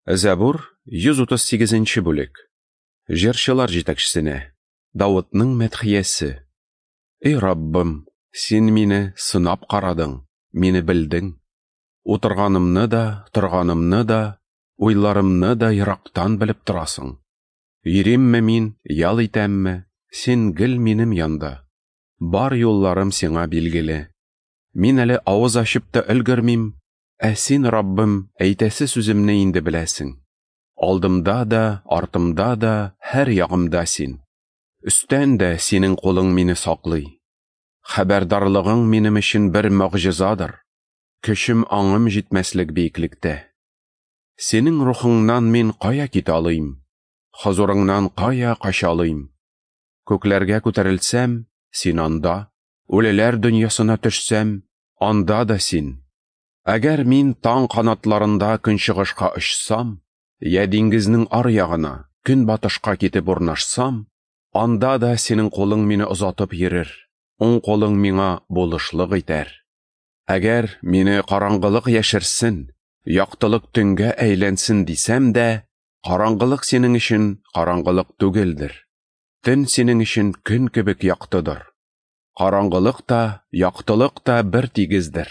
Зәбур 138-нче бүлек. Җырчылар җитәкчесенә. Давытның мәдхиясе. Эй Раббым, син мине сынап карадың, мине белдең. Утырганымны да, торганымны да, уйларымны да ерактан белеп торасың. Йөримме мин, ял итәмме, син гел минем янда. Бар юлларым сиңа билгеле. Мин әле авыз ачып та өлгермим, син, Раббым, әйтәсе сүземне инде беләсең. Алдымда да, артымда да, һәр ягымда син. Өстән дә синең кулың мине саклый. Хәбәрдарлыгың минем өчен бер мөгъҗизадыр. Көчем аңым җитмәслек бейеклектә. Синең рухыңнан мин кая китә алыйм? Хозурыңнан кая кача алыйм? Күкләргә күтәрелсәм, син анда, үлеләр дөньясына төшсәм, анда да син. Әгәр мин таң канатларында көнчыгышка очсам, я диңгезнең ар ягына, көнбатышка китеп урнашсам, анда да синең кулың мине озатып йөрер, уң кулың миңа булышлык итәр. Әгәр мине караңгылык яшерсен, яктылык төнгә әйләнсен дисәм дә, караңгылык синең өчен караңгылык түгелдер. Төн синең өчен көн кебек яктыдыр. Караңгылык та, яктылык та бер тигездер.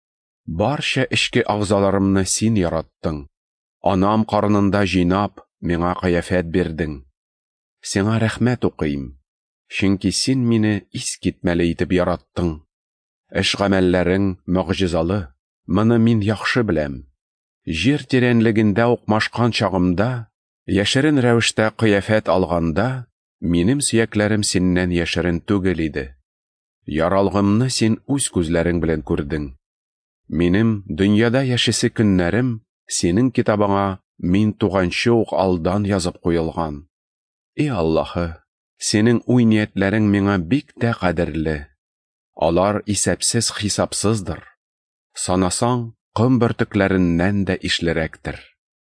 Барча эчке агзаларымны син яраттың. Анам карынында җыйнап, миңа кыяфәт бирдең. Сиңа рәхмәт укыйм, чөнки син мине искитмәле итеп яраттың. Эш-гамәлләрең мөгъҗизалы, моны мин яхшы беләм. Җир тирәнлегендә укмашкан чагымда, яшерен рәвештә кыяфәт алганда, минем сөякләрем синнән яшерен түгел иде. Яралгымны син үз күзләрең белән күрдең. Минем дөньяда яшисе көннәрем синең китабыңа мин туганчы ук алдан язып куелган. И Аллаһы, синең уй-ниятләрең миңа бик тә кадерле. Алар исәпсез хисапсыздыр. Санасаң, ком бөртекләреннән дә ишлерәктер.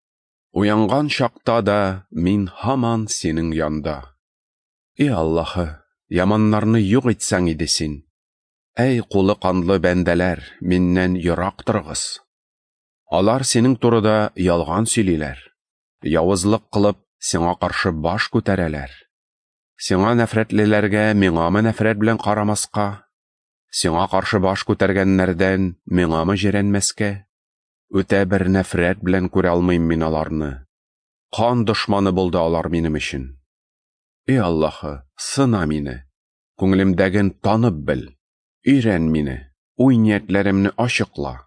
Уянган чакта да мин һаман синең янда. И Аллаһы, яманнарны юк итсәң иде син. Әй кулы канлы бәндәләр, миннән ерак торгыз. Алар синең турыда ялган сөйлиләр. Явызлык кылып, сиңа каршы баш күтәрәләр. Сиңа нәфрәтлеләргә миңамы нәфрәт белән карамаска? Сиңа каршы баш күтәргәннәрдән миңамы җирәнмәскә? Үтә бер нәфрәт белән күрә алмыйм мин аларны. Кан дошманы булды алар минем өчен. И Аллаһы, сына мине. Күңелемдәген танып бел. Өйрән мине, уй-ниятләремне ачыкла.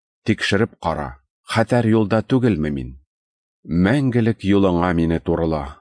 Тикшереп кара, хәтәр юлда түгелме мин? Мәңгелек юлыңа мине турыла.